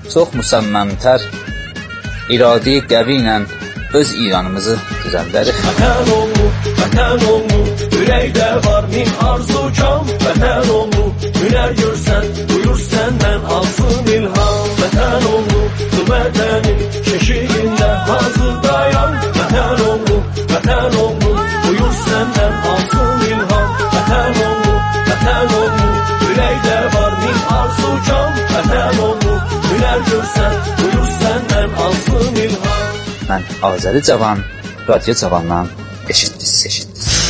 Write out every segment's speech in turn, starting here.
çox müsəmməmtər iradi qəvi ilə öz İranımızı düzəldərik. Vətən oğlu, ürəkdə var min arzu kam. Vətən oğlu, hünər görsən, buyur səndən alsın ilham. Vətən oğlu, bu vətənin keşiyində hazırdayam. Vətən oğlu, buyur səndən alsın ilham. Vətən oğlu, ürəkdə var min arzu kam. Vətən oğlu, hünər görsən, buyur səndən alsın ilham. Mən Azəri Cavan, Radio Cavandan eşitdiniz.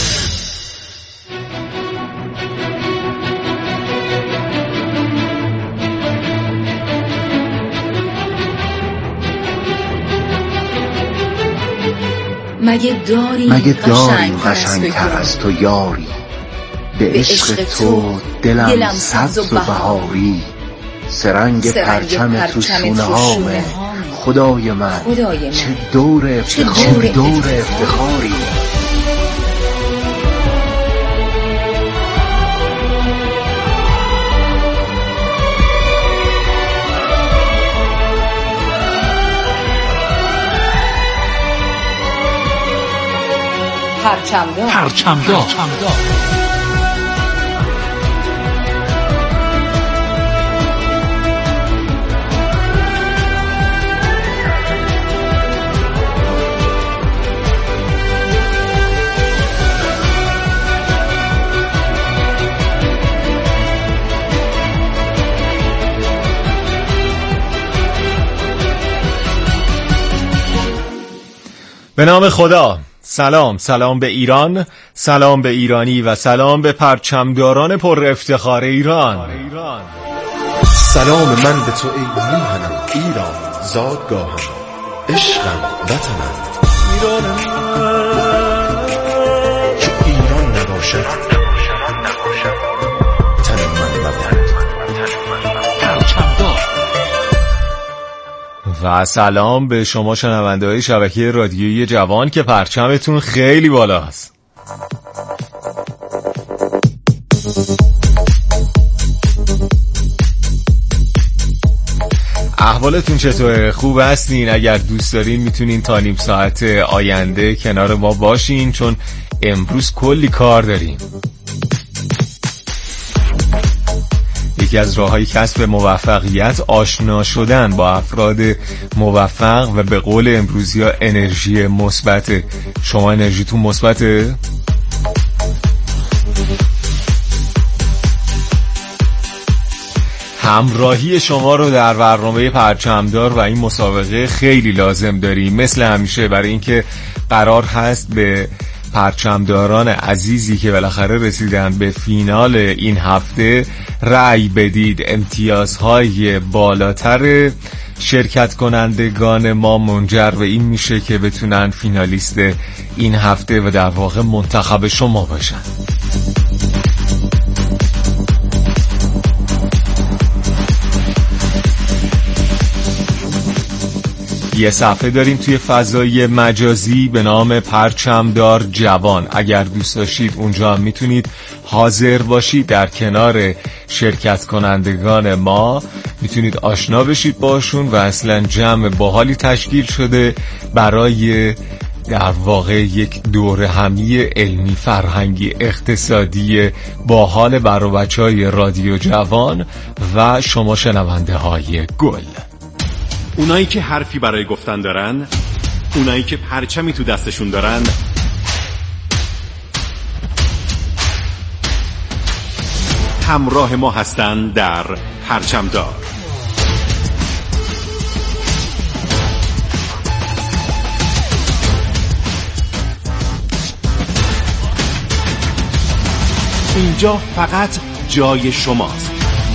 مگه داریم قشنگتر از تو یاری، به عشق تو دلم سبز و بهاری، سرنگ پرچم تو شونه هامه خدای من، چه دور افتخاری. پرچمدار. به نام خدا. سلام به ایران، سلام به ایرانی و سلام به پرچمداران پر افتخار ایران. سلام من به تو ای میهنم ایران، زادگاهم، عشقم، وطنم. ایرانم که ایران نباشد تن من مبهد. پرچمدار. و سلام به شما شنونده های شبکه رادیویی جوان که پرچمتون خیلی بالاست. احوالتون چطوره؟ خوب هستین؟ اگر دوست دارین میتونین تا نیم ساعت آینده کنار ما باشین، چون امروز کلی کار داریم. یکی از راه‌های کسب موفقیت آشنا شدن با افراد موفق و به قول امروزی‌ها انرژی مثبت. شما انرژیتون مثبته؟ همراهی شما رو در برنامه پرچمدار و این مسابقه خیلی لازم داریم، مثل همیشه، برای اینکه قرار هست به پرچمداران عزیزی که بالاخره رسیدن به فینال این هفته رأی بدید. امتیازهای بالاتر شرکت کنندگان ما منجر به این میشه که بتونن فینالیست این هفته و در واقع منتخب شما باشن. یه صفحه داریم توی فضای مجازی به نام پرچمدار جوان. اگر دوست داشتید اونجا هم میتونید حاضر باشید در کنار شرکت کنندگان ما، میتونید آشنا بشید باشون و اصلا جمع باحالی تشکیل شده برای در واقع یک دوره همی علمی فرهنگی اقتصادی باحال برای بچهای رادیو جوان و شما شنونده های گل. اونایی که حرفی برای گفتن دارن، اونایی که پرچمی تو دستشون دارن، همراه ما هستن در پرچمدار. اینجا فقط جای شماست،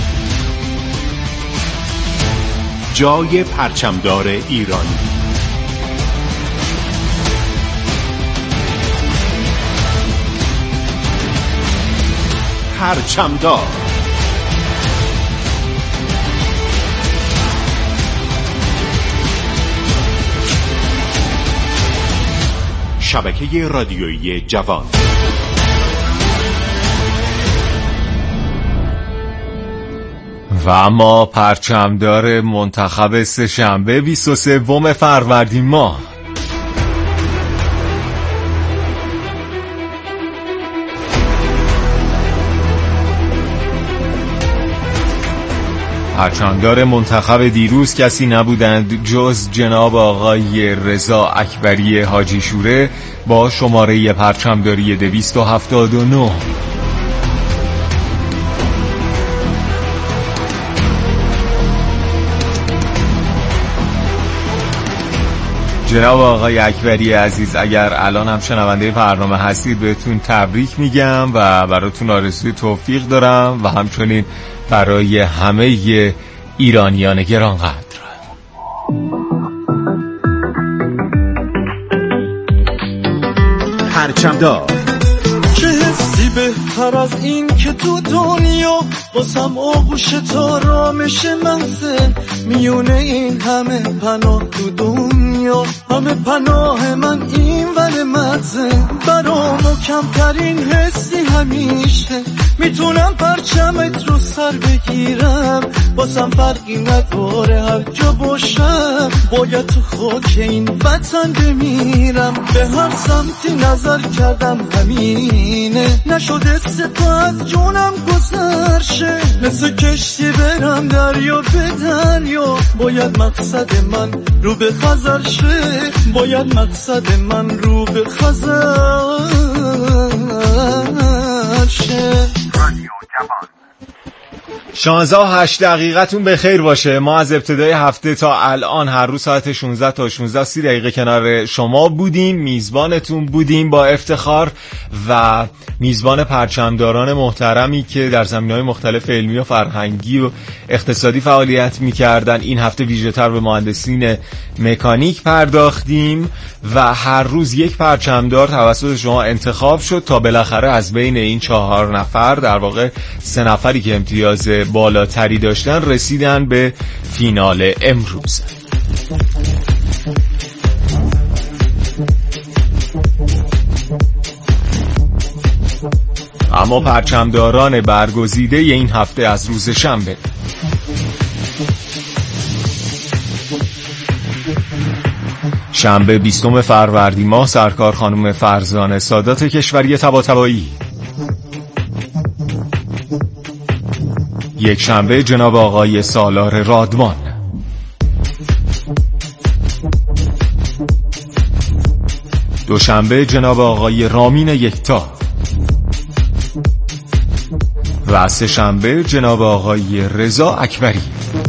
جای پرچمدار ایرانی. پرچمدار. شبکه رادیویی جوان. و اما پرچمدار منتخب سه‌شنبه 23 فروردین ماه. پرچمدار منتخب دیروز کسی نبودند جز جناب آقای رضا اکبری حاجی شوره با شماره پرچمداری 279. جناب آقای اکبری عزیز، اگر الان هم شنونده برنامه هستید بهتون تبریک میگم و براتون آرزوی توفیق دارم و همچنین برای همه ایرانیان گرانقدر. پرچمدار. چه حسی بهتر از این که تو دنیا واسم آغوش تا رامش منزل، میونه این همه پناه تو دنیا، همه پناه من این ور مزه، برامو کمترین حسی همیشه میتونم پرچمت رو سر بگیرم، واسم فرقی نداره هر جا باشم، باید تو خاک این وطن بمیرم، به هر سمتی نظر کردم همینه، نشده ستا از جونم گذرشه، مثل کشتی برم دریا به دریا، باید مقصد من رو به خزر شه، باید مقصد من رو به خزر شه. 16:08 به خیر باشه. ما از ابتدای هفته تا الان هر روز ساعت 16 تا 16:30 کنار شما بودیم، میزبانتون بودیم با افتخار و میزبان پرچمداران محترمی که در زمینه‌های مختلف علمی و فرهنگی و اقتصادی فعالیت می‌کردن. این هفته ویژه‌تر به مهندسین مکانیک پرداختیم و هر روز یک پرچمدار توسط شما انتخاب شد تا بالاخره از بین این 4 نفر، در واقع 3 نفری که امتیاز بالاتری داشتن، رسیدن به فینال امروز. اما پرچمداران برگزیده این هفته از روز شنبه: شنبه 20 فروردین ماه، سرکار خانم فرزانه سادات کشوری طباطبایی. یک شنبه جناب آقای سالار رادمان. دوشنبه جناب آقای رامین یکتا و سه شنبه جناب آقای رضا اکبری.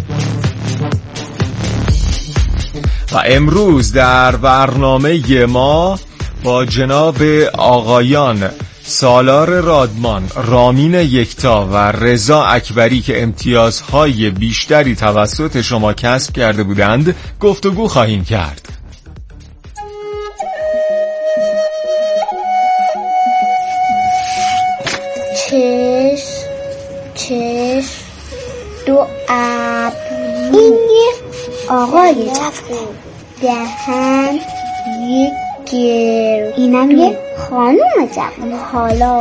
و امروز در برنامه ما با جناب آقایان سالار رادمان، رامین یکتا و رضا اکبری که امتیازهای بیشتری توسط شما کسب کرده بودند گفتگو خواهیم کرد. چشم دو ابرو، این آقای جوان، دهن یک گرو، اینم یه خانوم جوان. حالا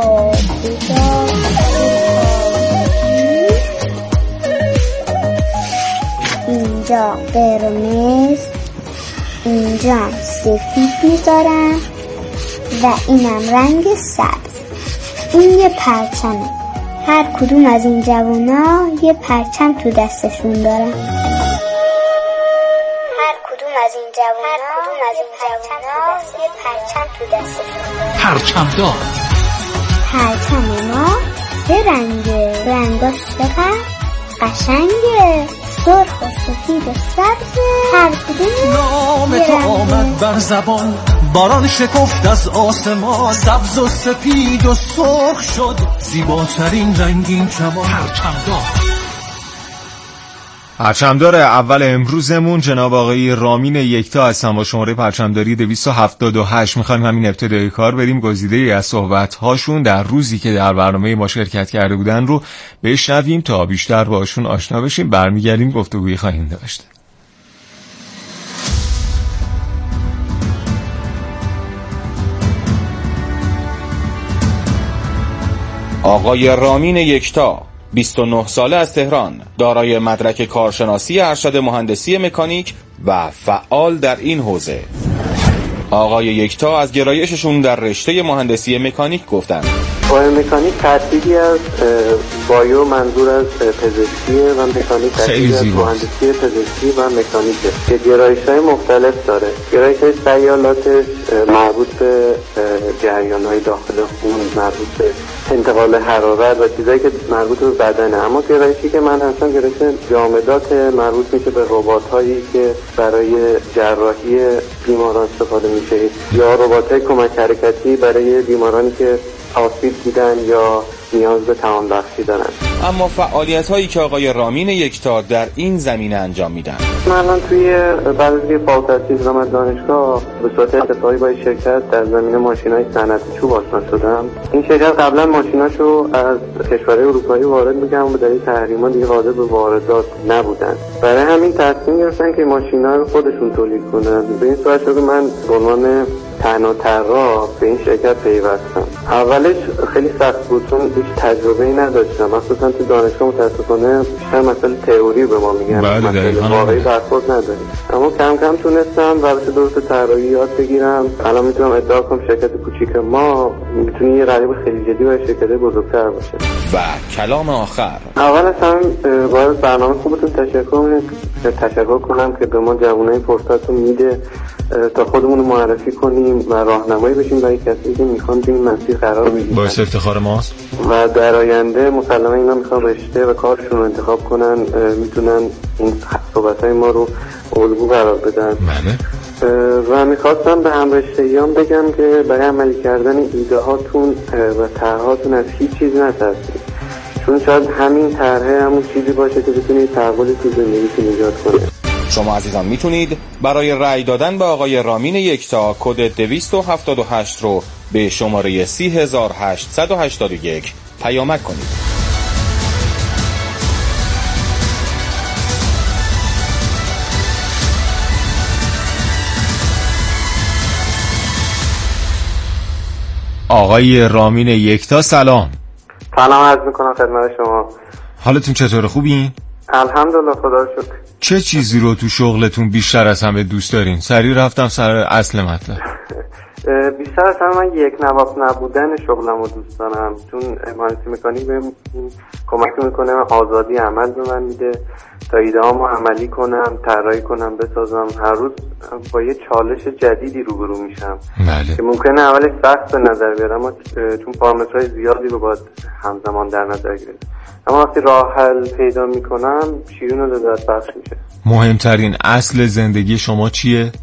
اینجا قرمز، اینجا سفید میذارم و اینم رنگ سبز. این یه پرچمه، هر کدوم از این جوانا یه پرچم تو دستشون دارن. یه پرچم تو دستشون. پرچمدار. پرچم ما 3 رنگه، رنگاش چقدر قشنگه، سرخ و سفید و سبز، هر کدوم نام تو آمد بر زبان، باران شکفت از آسمان، سبز و سپید و سرخ شد زیباترین رنگین کمان. پرچمدار اول امروزمون جناب آقای رامین یکتا هستن با شماره پرچمداری 278. میخوایم همین ابتدای کار بریم گزیده از صحبت‌هاشون در روزی که در برنامه ما شرکت کرده بودن رو بشنویم تا بیشتر باشون آشنا بشیم. برمیگردیم گفتگویی خواهیم داشت. آقای رامین یکتا: 29 ساله از تهران، دارای مدرک کارشناسی ارشد مهندسی مکانیک و فعال در این حوزه. آقای یکتا از گرایششون در رشته مهندسی مکانیک گفتند. بایومکانیک ترکیبی از بایو منظور از پزشکیه و مکانیک ترکیبی از مهندسی پزشکی و مکانیکه که گرایش‌های مختلف داره. گرایش‌های سیالاتش مربوط به جریان‌های داخل خون، مربوط به انتقال حرارت و چیزایی که مربوط به بدنه. اما گرایشی که من هستم گرایش جامدات مربوط میشه به ربات‌هایی که برای جراحی بیماران استفاده میشه یا ربات‌های کمک حرکتی برای بیمارانی که آسیب دیدن یا نیاز به توان بخشی دارن. اما فعالیت‌هایی که آقای رامین یکتا در این زمینه انجام میدن. من الان توی بعد از فارغ التحصیل از دانشگاه به صورت اتفاقی با شرکت در زمینه ماشین‌های صنعتی چوب آشنا شدم. این شرکت قبلا ماشیناشو از کشورهای اروپایی وارد می‌کرد و به دلیل تحریم‌ها دیگه قادر به واردات نبودن. برای همین تصمیم گرفتن که ماشینا رو خودشون تولید کنن. به این صورت شد که من به عنوان تنها طراح به این شرکت پیوستم. اولش خیلی سخت بود چون هیچ تجربه‌ای نداشتم، مخصوصا تو دانشگاه متأسفانه بیشتر مسائل تئوری به ما میگن، مسائل واقعی برخورد نداریم. اما کم کم تونستم روش درست طراحی یاد بگیرم. الان میتونم ادعا کنم شرکت کوچیک ما میتونه یه رقیب خیلی جدی برای شرکت بزرگتر باشه. و کلام آخر. اول از همه باید برنامه خوبتون تشکر کنم که به ما جوانای فرصت رو میده تا خودمون رو معرفی کنیم و راهنمایی بشیم برای کسی که میخوان تو این مسیر قرار بگیرن. باعث افتخار ماست. و در آینده مسلما اینا میخوان رشته و کارشون رو انتخاب کنن، میتونن این صحبت‌های ما رو الگو قرار بدن. و میخواستم به همرشته‌یان بگم که برای عملی کردن ایده هاتون و طرح‌هاتون از هیچ چیز نترسید، چون شاید همین طرح همون چیزی باشه که بتونید تحولی تو زندگیتون ایجاد کنه. شما عزیزان میتونید برای رأی دادن به آقای رامین یکتا کد 278 رو به شماره 3881 پیامک کنید. آقای رامین یکتا سلام. سلام عرض میکنم خدمت شما. حالتون چطوره، خوبین؟ الحمدلله خدا رو شکر. چه چیزی رو تو شغلتون بیشتر از همه دوست دارین؟ سریع رفتم سر اصل مطلب. بیشتر از همه من یک نواخت نبودن شغلم رو دوست دارم، چون مهندسی مکانیک بهم کمک میکنه آزادی عمل به من میده تا ایده‌هامو عملی کنم، طراحی کنم، بسازم. هر روز با یه چالش جدیدی روبرو میشم که ممکنه اولش سخت به نظر بیاد، اما چون پارامترهای زیادی رو باید همزمان در نظر گرفت، اما وقتی راه حل پیدا میکنم شیرین و لذت بخش میشه. مهمترین اصل زندگی شما چیه؟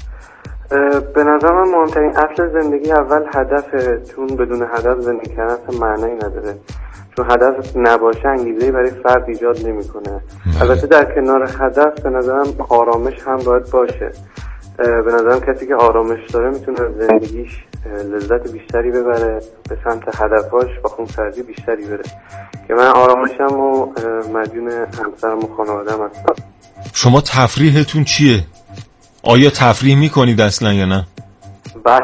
به نظر من مهمترین اصل زندگی اول هدفه، چون بدون هدف زندگی کردن اصلا معنی نداره. چون هدف نباشه انگیزه‌ای برای فرد ایجاد نمی‌کنه. البته در کنار هدف به نظرم آرامش هم باید باشه. به نظرم کسی که آرامش داره میتونه زندگیش لذت بیشتری ببره، به سمت هدفاش با خونسردی بیشتری بره، که من آرامشم و مدیون همسرم و خانواده‌ام هستم. شما تفریحتون چیه؟ آیا تفریح میکنید اصلا یا نه؟ بله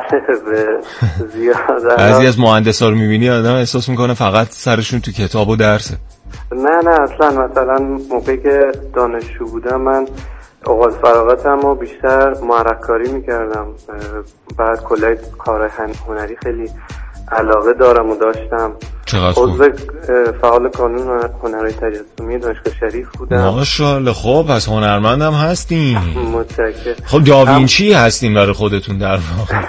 زیاد. بعضی از مهندسا رو میبینی آدم احساس میکنه فقط سرشون تو کتاب و درسه. نه اصلا. مثلا موقعی که دانشجو بودم من اوقات فراغتم رو بیشتر محرک کاری میکردم. بعد کلای کار هنری خیلی علاقه دارم و داشتم. عضو فعال کانون هنرهای تجسمی دانشگاه شریف بودم. ماشاءالله. خب پس هنرمندم هستین. متشکرم. خب داوینچی هستین برای خودتون در واقع.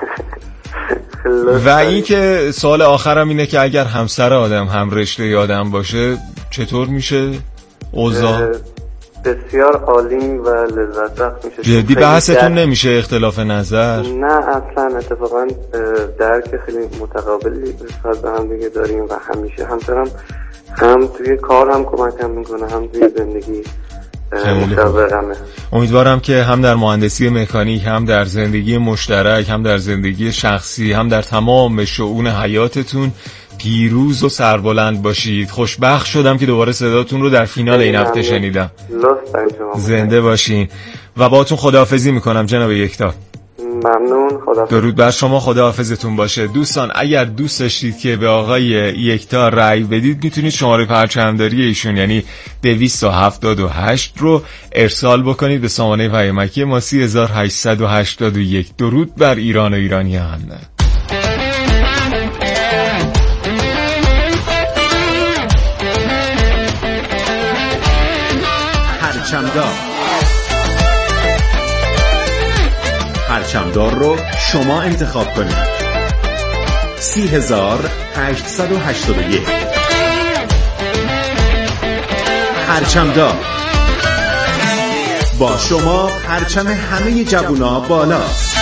و این که سوال آخرم اینه که اگر همسر آدم هم رشته آدم باشه چطور میشه اوضاع؟ بسیار عالی و لذت بخش میشه. جدی بحثتون نمیشه اختلاف نظر؟ نه اصلا. اتفاقا درک خیلی متقابلی نسبت به هم دیگه داریم و همیشه همسرم هم توی کار هم کمکم میکنه، هم توی زندگی مشاورمه. امیدوارم که هم در مهندسی مکانیک، هم در زندگی مشترک، هم در زندگی شخصی، هم در تمام شؤون حیاتتون پیروز و سربلند باشید. خوشبخت شدم که دوباره صداتون رو در فینال این هفته شنیدم. زنده باشین و باهاتون خداحافظی میکنم جناب یکتا. ممنون. خدا درود بر شما، خداحافظتون باشه. دوستان اگر دوست داشتید که به آقای یکتا رأی بدید میتونید شماره پرچمداری ایشون یعنی 278 رو ارسال بکنید به سامانه پیامکی ما 3881. درود بر ایران و ایرانیان. پرچمدار رو شما انتخاب کنید. 3881 پرچمدار. با شما پرچم همه جوونا بالاست.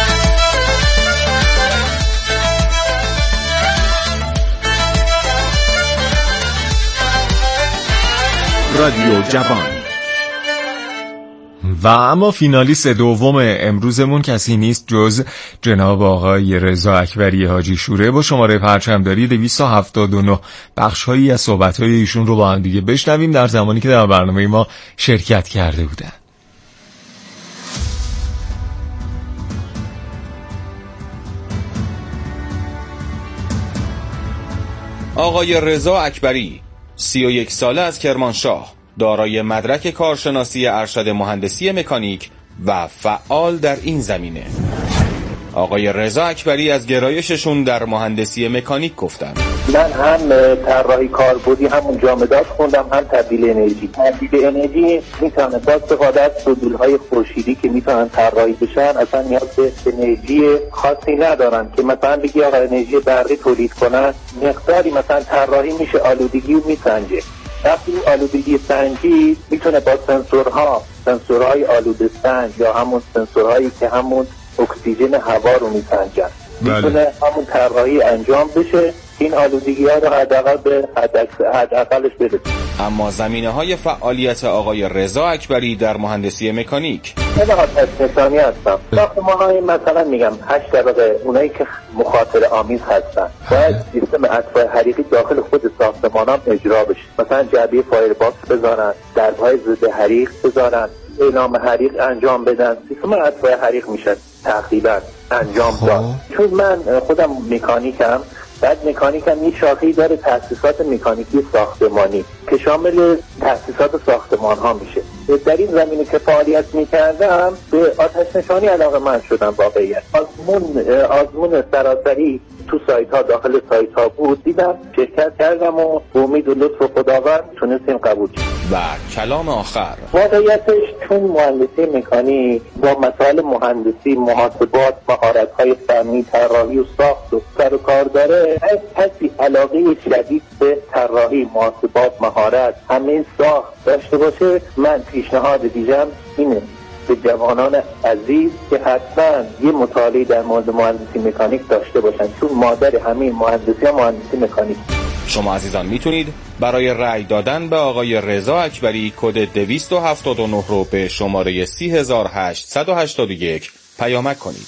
رادیو جوان. و اما فینالیست دوم امروزمون کسی نیست جز جناب آقای رضا اکبری حاجی شوره با شماره پرچمداری 279. بخش‌هایی از صحبت‌های ایشون رو با هم دیگه بشنویم در زمانی که در برنامه ما شرکت کرده بودن. آقای رضا اکبری 31 ساله از کرمانشاه، دارای مدرک کارشناسی ارشد مهندسی مکانیک و فعال در این زمینه. آقای رضا اکبری از گرایششون در مهندسی مکانیک گفتن: من هم طراحی کاربردی همون جامدات خوندم، هم تبدیل انرژی. تبدیل انرژی میتونه با استفاده از مدول‌های خورشیدی که میتونن طراحی بشن، اصلا نیاز به انرژی خاصی ندارن که مثلا بگی آقا انرژی برقی تولید کنن، مقداری مثلا طراحی میشه آلودگی رو میسنجه. وقتی آلودگی سنجی میتونه با سنسورهای آلوده سنج یا همون سنسورهایی که همون اکسیژن هوا رو میسنجن میتونه همون طراحی انجام بشه، این آلودگی ها رو حداقل به حداقلش برسه. اما زمینه‌های فعالیت آقای رضا اکبری در مهندسی مکانیک: من تکنیکی هستم. ساختمان‌های مثلا میگم 8 طبقه، اونایی که مخاطره آمیز هستن باید سیستم اطفاء حریقی داخل خود ساختمان‌ها اجرا بشه. مثلا جعبه فایر باکس بذارن، درب‌های ضد حریق بذارن، اعلام حریق انجام بدن، سیستم اطفاء حریق میشه تقریبا انجام داد. چون من خودم مکانیکم، بعد مکانیکم یه شاخه‌ای داره تأسیسات مکانیکی ساختمانی که شامل تأسیسات ساختمان ها میشه. در این زمینه که فعالیت میکردم به آتش نشانی علاقه‌مند شدم. واقعیت آزمون سراسری تو سایت ها، داخل سایت ها بود، دیدم شرکت کردم و به امید و لطف خداوند تونستیم قبول شد. و کلام آخر: واقعیتش چون مهندسی مکانیک با مسائل مهندسی، محاسبات، مهارت‌های فنی، طراحی و ساخت و سر و کار داره، کسی علاقه شدید به طراحی، محاسبات، مهارت، همه ساخت داشته باشه، من پیشنهاد دیجم اینه به جوانان عزیز که حتما یه مطالعه در مورد مهندسی مکانیک داشته باشن، چون مادر همین مهندسی ها مهندسی مکانیک. شما عزیزان میتونید برای رأی دادن به آقای رضا اکبری کد 279 رو به شماره 3881 پیامک کنید.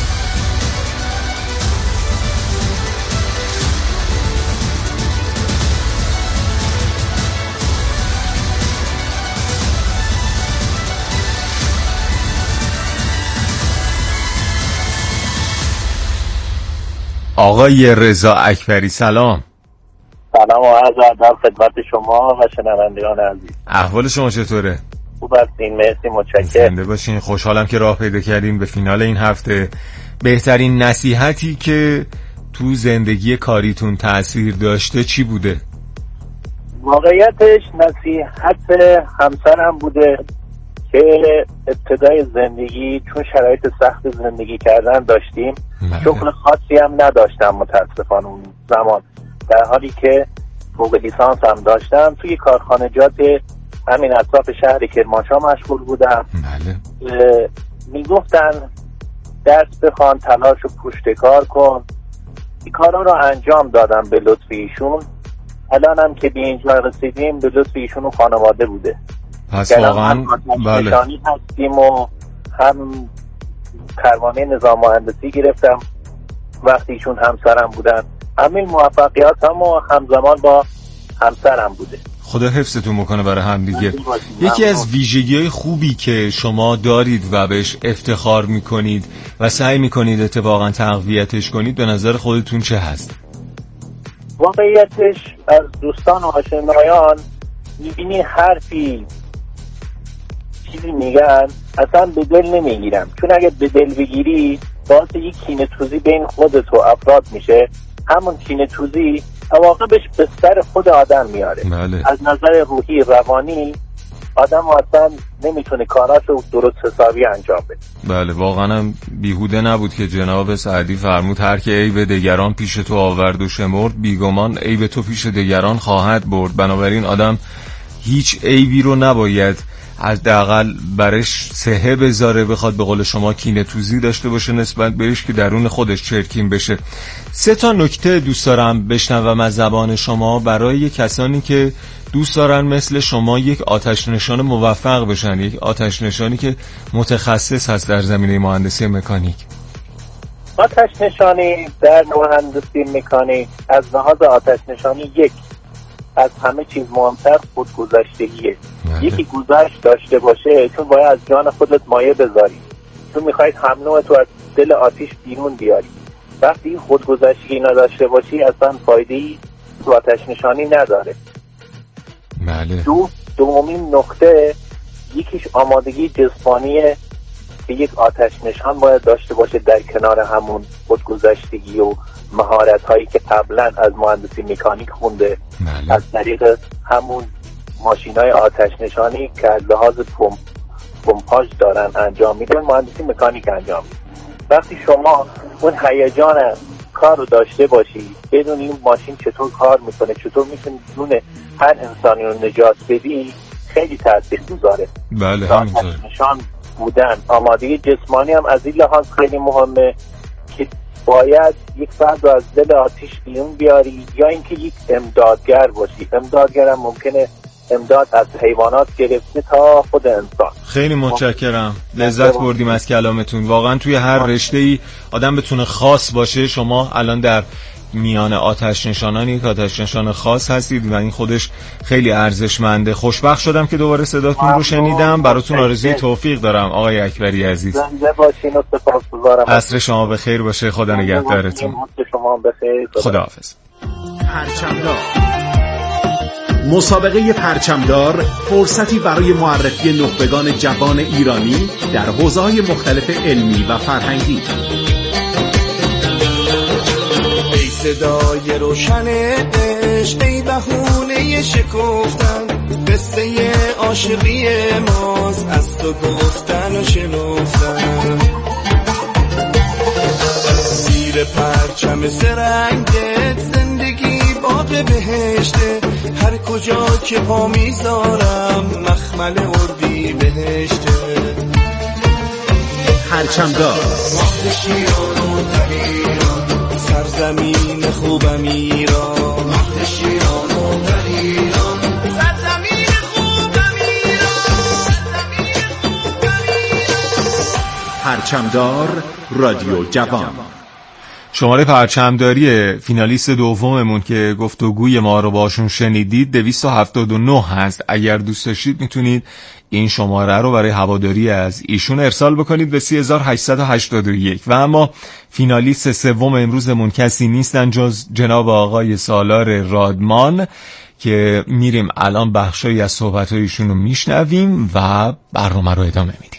آقای رضا اکبری سلام. سلام و عرض ادب خدمت شما و شنوندگان عزیز. احوال شما چطوره؟ خوب هستین؟ مرسی، متشکرم. زنده باشین. خوشحالم که راه پیدا کردین به فینال این هفته. بهترین نصیحتی که تو زندگی کاریتون تأثیر داشته چی بوده؟ واقعیتش نصیحت همسرم بوده که ابتدای زندگی چون شرایط سخت زندگی کردن داشتیم، شغل خاصی هم نداشتم متاسفانه اون زمان، در حالی که فوق لیسانس هم داشتم. توی کارخانجات همین اطراف شهر کرمانشاه مشغول بودم. میگفتن درس بخوان، تلاش و پشتکار کن. این کارا رو انجام دادم به لطف ایشون. الانم که به اینجا رسیدیم به لطف ایشون و خانواده بوده. پس واقعا بله هستیم و هم پروانه نظام مهندسی گرفتم وقتی ایشون همسرم بودن. همین موفقیات هم و همزمان با همسرم بوده. خدا حفظتون بکنه برای هم دیگه. یکی از ویژگی‌های خوبی که شما دارید و بهش افتخار میکنید و سعی میکنید اتفاقا تقویتش کنید به نظر خودتون چه هست؟ واقعیتش از دوستان و آشنایان میبینی حرفی چیزی میگن اصلا به دل نمیگیرم، چون اگه به دل بگیری باعث یک کینه توزی بین خودت و افراد میشه. همون کینه توزی عواقبش به سر خود آدم میاره. بله. از نظر روحی روانی آدم اصلا نمیتونه کاراشو درست حسابی انجام بده. بله واقعا هم بیهوده نبود که جناب سعدی فرمود هر که عیب دیگران پیش تو آورد و شمرد بیگمان عیب تو پیش دیگران خواهد برد. بنابراین آدم هیچ عیبی رو نباید حداقل برش سهه بذاره، بخواد به قول شما کینه توزی داشته باشه نسبت بهش که درون خودش چرکین بشه. 3 نکته دوست دارم بشنوم از زبان شما برای کسانی که دوست دارن مثل شما یک آتش نشان موفق بشن، یک آتش نشانی که متخصص هست در زمینه مهندسی مکانیک. آتش نشانی در مهندسی مکانیک از لحاظ آتش نشانی یک از همه چیز مهمتر خودگذشتگیه. یکی گذشت داشته باشه، چون باید از جان خودت مایه بذاری، چون میخواید هم نوع تو از دل آتیش بیرون بیاری. وقتی این خودگذشتگی نداشته باشی اصلا فایده‌ای تو آتش نشانی نداره. بله. دومین نقطه یکیش آمادگی جسمانی که یک آتش نشان باید داشته باشه در کنار همون خودگذشتگی و مهارت هایی که قبلا از مهندسی مکانیک خونده. بله. از طریق همون ماشین های آتش نشانی که از لحاظ پمپاژ دارن انجام میدن مهندسی مکانیک انجام میدن. وقتی شما اون هیجان کار رو داشته باشی، بدون این ماشین چطور کار میکنه، چطور میتونی جون هر انسانی رو نجات بدی، خیلی تاثیر گذاره. بله همینطور. نشان بودن آمادگی جسمانی هم از این لحاظ خیلی مهمه که باید یک فرد رو از دل آتیش بیرون بیاری، یا اینکه یک امدادگر باشی. امدادگر هم ممکنه امداد از حیوانات گرفته تا خود انسان. خیلی متشکرم، لذت بردیم از کلامتون. واقعا توی هر رشته‌ای آدم بتونه خاص باشه. شما الان در میان آتش نشانان یک آتش نشان خاص هستید و این خودش خیلی ارزشمنده. خوشبخت شدم که دوباره صداتون رو شنیدم. براتون آرزوی توفیق دارم آقای اکبری عزیز. زنده باشین و سپاسگزارم. عصر شما بخیر باشه. خدا نگهدارتون. شما بخیر. خداحافظ. پرچمدار مسابقه پرچمدار فرصتی برای معرفی نخبگان جوان ایرانی در حوزه‌های مختلف علمی و فرهنگی. ای صدای روشن عشق، ای بهونه شکفتن، قصه عاشقی ماست از تو گفتن و شنفتن. زیر پرچم سرنگت زندگی باغ بهشته، هر کجا که پا میذارم مخمل اردی بهشته. پرچمدار ماه شیران و ایران، سرزمین خوبم ایران. ماه شیران و ایران، سرزمین خوبم ایران. پرچمدار رادیو جوان. شماره پرچمداری فینالیست دوممون که گفتگوی ما رو باشون شنیدید 279 هست. اگر دوست داشتید میتونید این شماره رو برای هواداری از ایشون ارسال بکنید به 3881. و اما فینالیست سوم امروزمون کسی نیستن جز جناب آقای سالار رادمان که میریم الان بخشایی از صحبت‌های ایشون رو میشنویم و برنامه رو ادامه میدیم.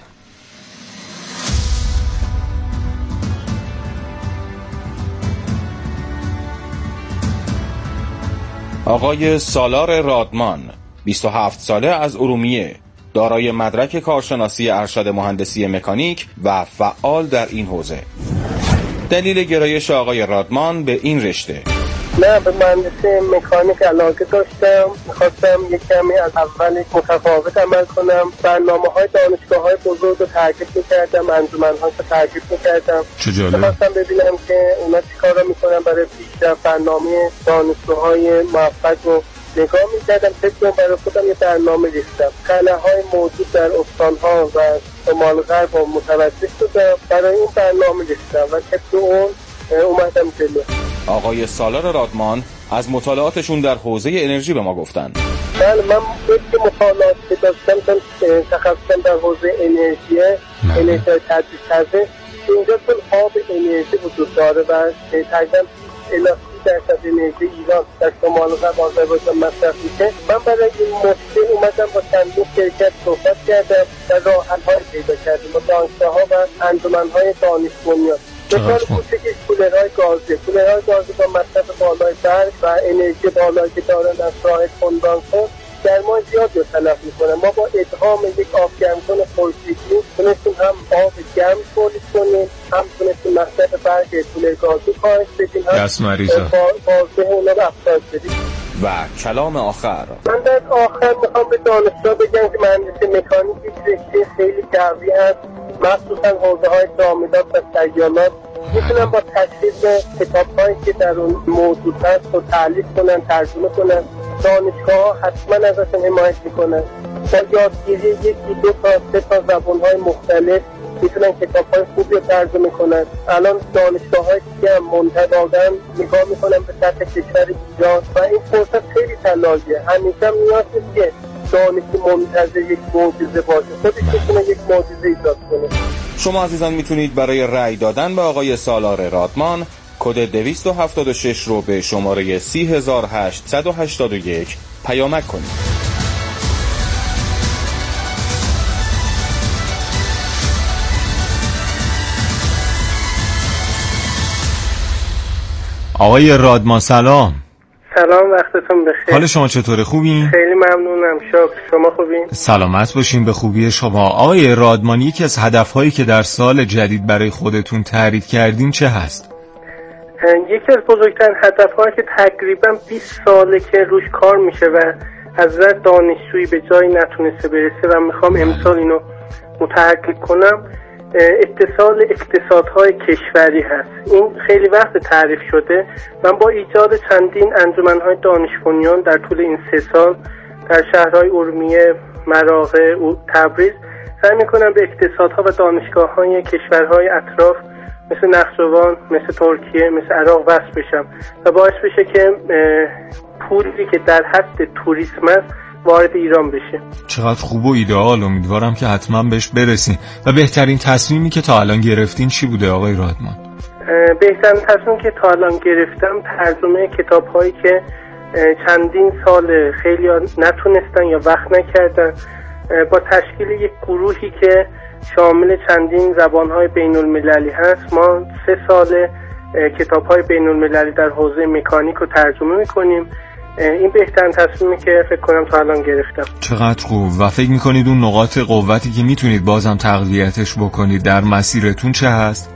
آقای سالار رادمان 27 ساله از ارومیه، دارای مدرک کارشناسی ارشد مهندسی مکانیک و فعال در این حوزه. دلیل گرایش آقای رادمان به این رشته: من به مهندسی مکانیک علاقه داشتم، میخواستم یک کمی از اول متفاوت عمل کنم. برنامه‌های دانشگاه‌های بزرگ رو تعقیب می‌کردم، انجمن‌ها رو تعقیب می‌کردم. میخواستم ببینم که اونا چیکارا می‌کنن برای پیشرفت. برنامه دانشگاه‌های موفق رو نگاه می‌کردم، فکر برای خودم یه برنامه ریختم. قلعه‌های موجود در استان‌ها و شمال غرب رو متوجه شدم، برای این برنامه ریختم و طبق اون اومدم جلو. آقای سالار رادمان از مطالعاتشون در حوزه انرژی به ما گفتن. بله، من که مطالعات که داشتم تخصصم در حوزه انرژی تجدید شده، اینجا چون آب انرژی وجود داره و تقریبا 30% انرژی ایران در شمال غرب آذربایجان مصرف میشه. من برای این مشکل اومدم با چندین شرکت صحبت کردم و راه حل‌های پیدا کردیم با دانشگاه‌ها و انجمن‌های دانش بنیان. مثال کوچکش کولرهای گازی با مصرف بالای برق و انرژی بالایی که دارن از راه کندانسور گرما زیاد رو تلف میکنه. ما با ادغام یک آب گرمکن خورشیدی تونستیم هم آب گرم تولید کنیم، هم تونستیم مصرف برق کولر گازی کاهش بدیم، هم بازده اونا رو افزایش بدیم. و کلام آخر، من در آخر میخوام به دانشجوها بگم که مهندسی مکانیک یک رشته خیلی قوی هست، مخصوصا حوزه های تعاملات و سیالات. میتونن با تشخیص کتاب‌هایی که در اون موضوع هست رو تألیف کنن، ترجمه کنن. دانشگاه‌ها حتما ازشون حمایت میکنن. با یادگیری یکی دو تا سه تا زبان‌های مختلف میتونن کتاب‌های خوبی رو ترجمه کنن. الان دانشگاه‌های دیگه هم منتدادن نگاه میکنن به سطح کشور ایران و این فرصت خیلی طلاییه. همیشه هم نیاز نیست که دانشی منتظر یک معجزه باشه، خودش میتونه یک معجزه ایجاد کنه. شما عزیزان میتونید برای رأی دادن به آقای سالار رادمان کد 276 رو به شماره 30881 پیامک کنید. آقای رادمان سلام. سلام، وقتتون بخیر. حال شما چطوره؟ خوبین؟ خیلی ممنونم، شکر. شما خوبین؟ سلامت باشین، به خوبی شما. آقای رادمان، یکی از هدفهایی که در سال جدید برای خودتون تعریف کردین چه هست؟ یکی از بزرگترین هدفهایی که تقریبا 20 ساله که روش کار میشه و از نظر دانشجویی به جایی نتونسته برسه و میخوام امسال اینو متحقق کنم، اتصال اقتصادهای کشوری هست. این خیلی وقت تعریف شده. من با ایجاد چندین انجمنهای دانش بنیان در طول این 3 سال در شهرهای ارومیه، مراغه و تبریز سعی میکنم به اقتصادها و دانشگاه‌های کشورهای اطراف مثل نخجوان، مثل ترکیه، مثل عراق وصل بشم و باعث بشه که پولی که در حد توریسم است وارد ایران بشه. چقدر خوب و ایدئال. امیدوارم که حتما بهش برسین. و بهترین تصمیمی که تا الان گرفتین چی بوده آقای رادمان؟ بهترین تصمیمی که تا الان گرفتم ترجمه کتاب‌هایی که چندین سال خیلی نتونستن یا وقت نکردن، با تشکیل یک گروهی که شامل چندین زبان‌های بین‌المللی هست. ما 3 سال کتاب‌های بین‌المللی در حوزه مکانیک رو ترجمه می‌کنیم. این بهترین تصمیمی که فکر کنم تا الان گرفتم. چقدر خوب. و فکر می‌کنید اون نقاط قوتی که میتونید بازم تقویتش بکنید در مسیرتون چه هست؟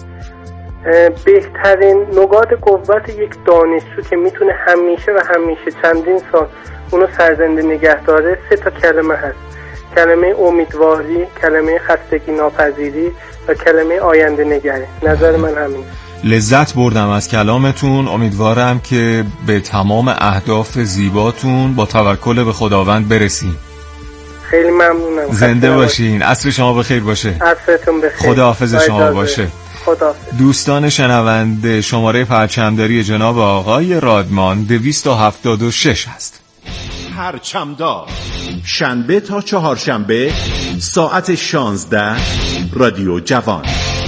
بهترین نقاط قوت یک دانشجو که میتونه همیشه و همیشه چندین سال اونو سرزنده نگه داره 3 تا کلمه هست: کلمه امیدواری، کلمه خستگی ناپذیری و کلمه آینده نگری. نظر من همین. لذت بردم از کلامتون. امیدوارم که به تمام اهداف زیباتون با توکل به خداوند برسین. خیلی ممنونم. زنده باشین. عصر شما بخیر باشه. عصرتون بخیر. خداحافظ شما باشه. خداحافظ. دوستان شنونده، شماره پرچمداری جناب آقای رادمان 276 هست. پرچمدار، شنبه تا چهارشنبه ساعت 16 رادیو جوان.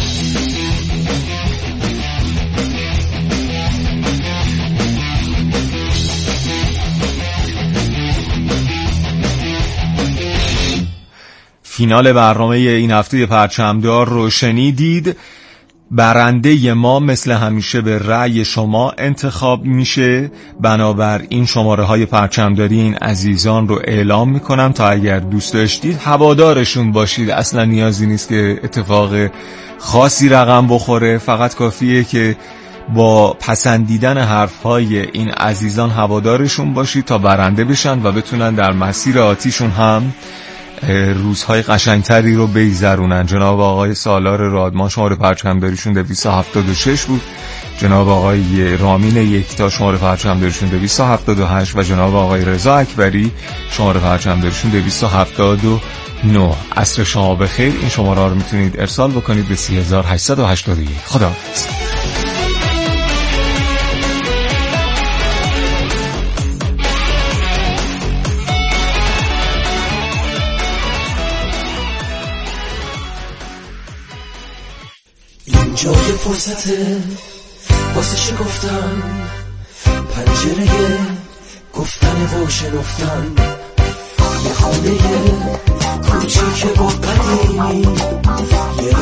فینال برنامه این هفته پرچمدار رو شنیدید. برنده ما مثل همیشه به رأی شما انتخاب میشه. بنابر این شماره های پرچمداری این عزیزان رو اعلام میکنم تا اگر دوست داشتید هوادارشون باشید. اصلا نیازی نیست که اتفاق خاصی رقم بخوره، فقط کافیه که با پسندیدن حرفهای این عزیزان هوادارشون باشید تا برنده بشن و بتونن در مسیر آتیشون هم روزهای قشنگتری رو بگذرونن. جناب آقای سالار رادمان شماره پرچمداریشون 276 بود، جناب آقای رامین یکتا شماره پرچمداریشون 278 و جناب آقای رضا اکبری شماره پرچمداریشون 279. عصر شما بخیر. این شماره رو میتونید ارسال بکنید به 3881. خداحافظ. اینجا یه فرصته واسه شکفتن، پنجره گفتن و شنفتن، یه خونه کوچیک و قدیمی، یه